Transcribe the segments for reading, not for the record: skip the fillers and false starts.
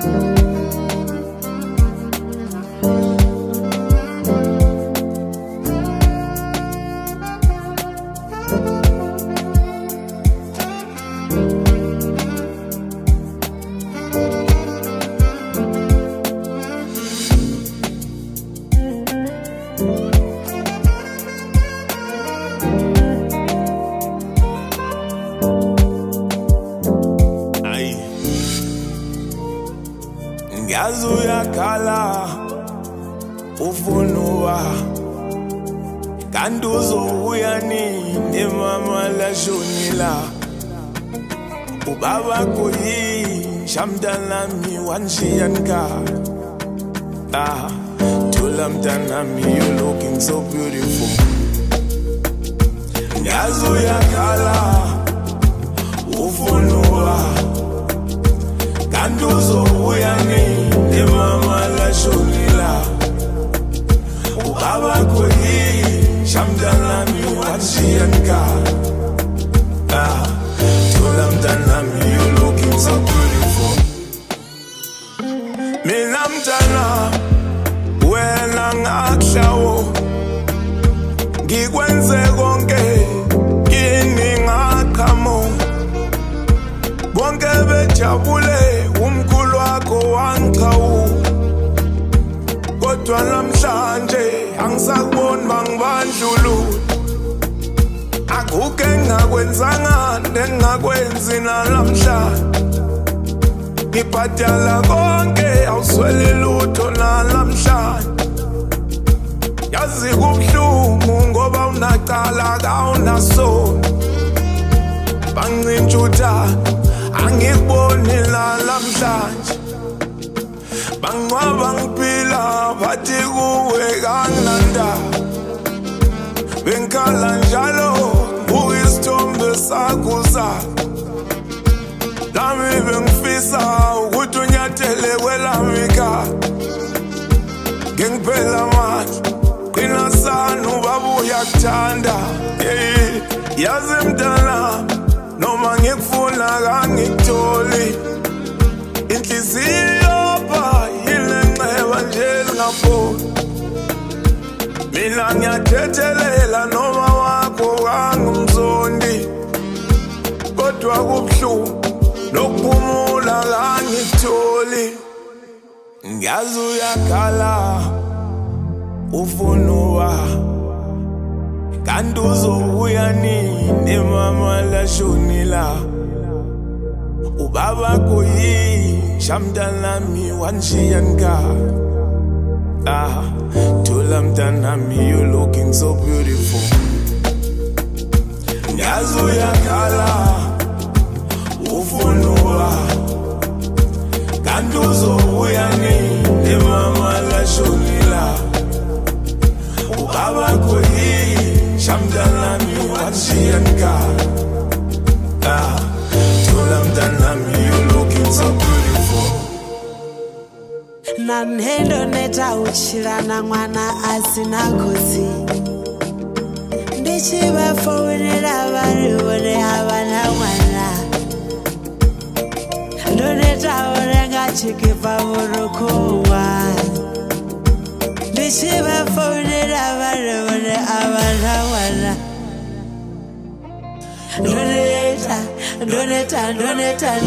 Uyakhala ufunwa kanduzo uyanini mama la shonila ubaba koyi shamdana mi wanshiyanka tulamdana mi, you looking so beautiful. Uyakhala ufunwa kanduzo uyanini mama la shonila ubaba koyi shamdana mi wanshiyanka tulamdana mi, you looking so beautiful. Mina mdana wena ngakushawo ngikwenze konke kini ngakhamo bonke bejabule umkhulu wakho wangichawu kodwa namhlanje angisakuboni bangibandlulu akuke ngakwenzanga nengakwenzi nalamhlanje ngibhadala konke awuswele lutho nalamhlanje yazi kubuhlungu ngoba unaqala kawunaso banginjuta angikuboni nalamhlanje bangcwaba ngiphila bathi kuwe kanginanda bengikhala njalo ukuyisithombe sakho lami bengifisa ukuthi unyathele kwelami ikhaya ngiphela manje qina sana ubaba uyakuthanda yazi mntana noma ngikufuna kangikutholi inhliziyo pha yilenxeba nje lingaphola mina ngiyathethelela noma wakho kangumzondi kodwa kubuhlungu nokuphumula kangikutholi ngiyazi uyakhala ufunwa kanti uzobuya nini mama la shonila ubaba koyi shamdana mi wanshiyanka tulamdana mi, you looking so beautiful. Ngiyazi uyakhala ufunwa kanti uzobuya nini mama la shonila ubaba koyi shamdana mi wanshiyanka tulamdana mi, you looking so beautiful. Nanhendo neta uchirana mwana asina kosi ndichiva fonera vari vone havana mwana ndoneta orenga chikipa vurukuwa ndichiva fonera vari vone havana mwana ndoneta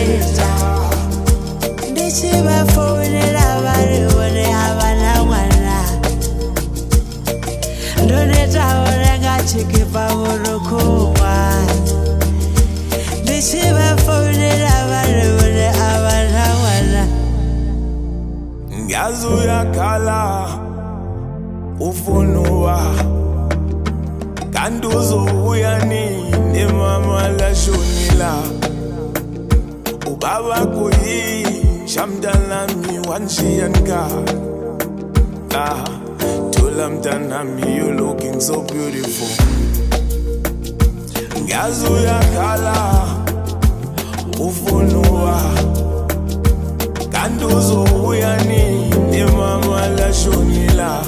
ndichiva fonera vari vone havana mwana ndoneta orenga chikipa vurukuwa ndichiva fonera vari vone havana mwana ngiyazi uyakhala ufunwa kanti uzobuya nini mama la shonila ubaba koyi shamdana mi wanshiyanka tulamdana mi, you looking so beautiful. Ngiyazi uyakhala ufunwa kanti uzobuya nini mama la shonila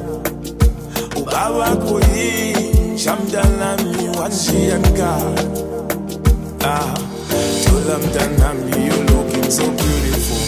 ubaba koyi shamdana mi wanshiyanka tulamdana mi, you looking so beautiful.